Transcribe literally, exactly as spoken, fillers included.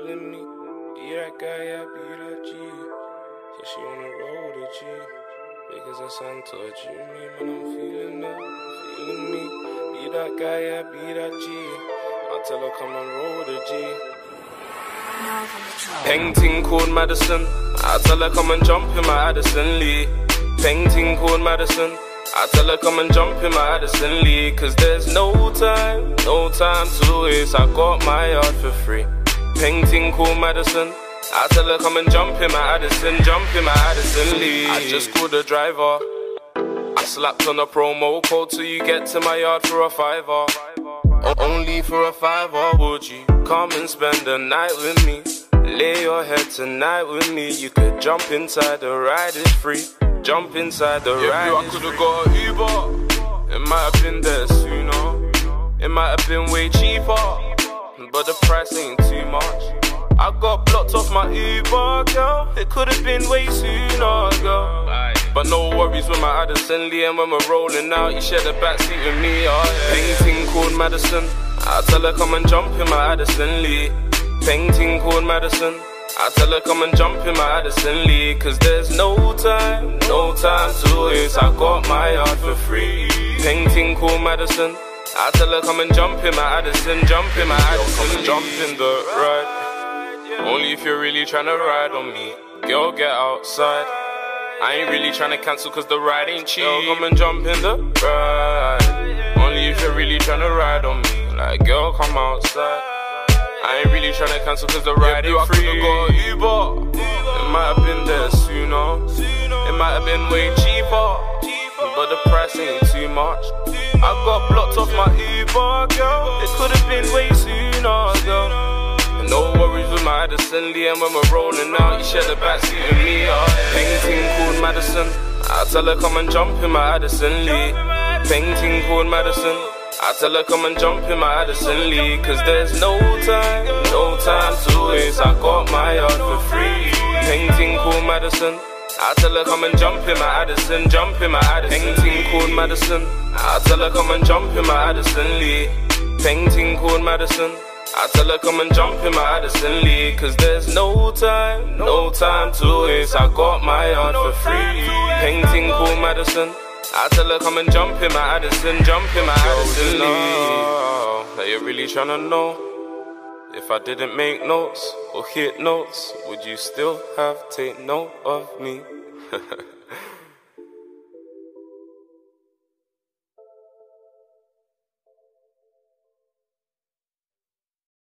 feeling me. Be that guy, yeah, be that G. So she wanna roll with a G. Because I sound touching me, man, I'm feeling that, feeling me. Be that guy, yeah, be that G. I tell her come and roll with a G. Painting called Madison. I tell her come and jump in my Addison Lee. Painting called Madison. I tell her come and jump in my Addison Lee. Cause there's no time, no time to waste. I got my yard for free. Painting called Madison. I tell her come and jump in my Addison, jump in my Addison Lee. I just called the driver. I slapped on a promo code till you get to my yard for a fiver. O only for a fiver, would you come and spend the night with me? Lay your head tonight with me. You could jump inside, the ride is free. Jump inside, the yeah, ride is free. I could've got an Uber. It might have been there sooner. It might have been way cheaper, but the price ain't too much. I got blocked off my Uber, girl. It could've been way sooner, girl. But no worries with my Addison Lee. And when we're rolling out, you share the backseat with me, oh yeah. Painting called Madison. I tell her come and jump in my Addison Lee. Painting called Madison. I tell her come and jump in my Addison Lee. Cause there's no time, no time to waste. I got my yard for free. Painting called Madison. I tell her come and jump in my Addison, jump in my Addison, come and jump in the ride. Only if you're really tryna ride on me. Girl, get outside. I ain't really tryna cancel cause the ride ain't cheap. Girl, come and jump in the ride. Only if you're really tryna ride on me. Like, girl, come outside. I ain't really tryna cancel cause the ride yeah, ain't free. I could've got an Uber. It might have been there sooner. It might have been way cheaper, but the price ain't too much. I got blocked off my Uber, girl. It could've been way sooner, girl. No worries with my Addison Lee. And when we're rolling out, you share the backseat with me, oh yeah. Painting called Madison. I tell her come and jump in my Addison Lee. Painting called Madison. I tell her come and jump in my Addison Lee. Cause there's no time, no time to waste. I got my yard for free. Painting called Madison. I tell her come and jump in my Addison, jump in my Addison. Painting called Madison. I tell her come and jump in my Addison Lee. Painting called Madison. I tell her come and jump in my Addison Lee. Cause there's no time, no time to waste. I got my yard for free. Painting called Madison. I tell her come and jump in my Addison, jump in my Addison Lee. That you're really tryna know if I didn't make notes or hit notes, would you still have take note of me?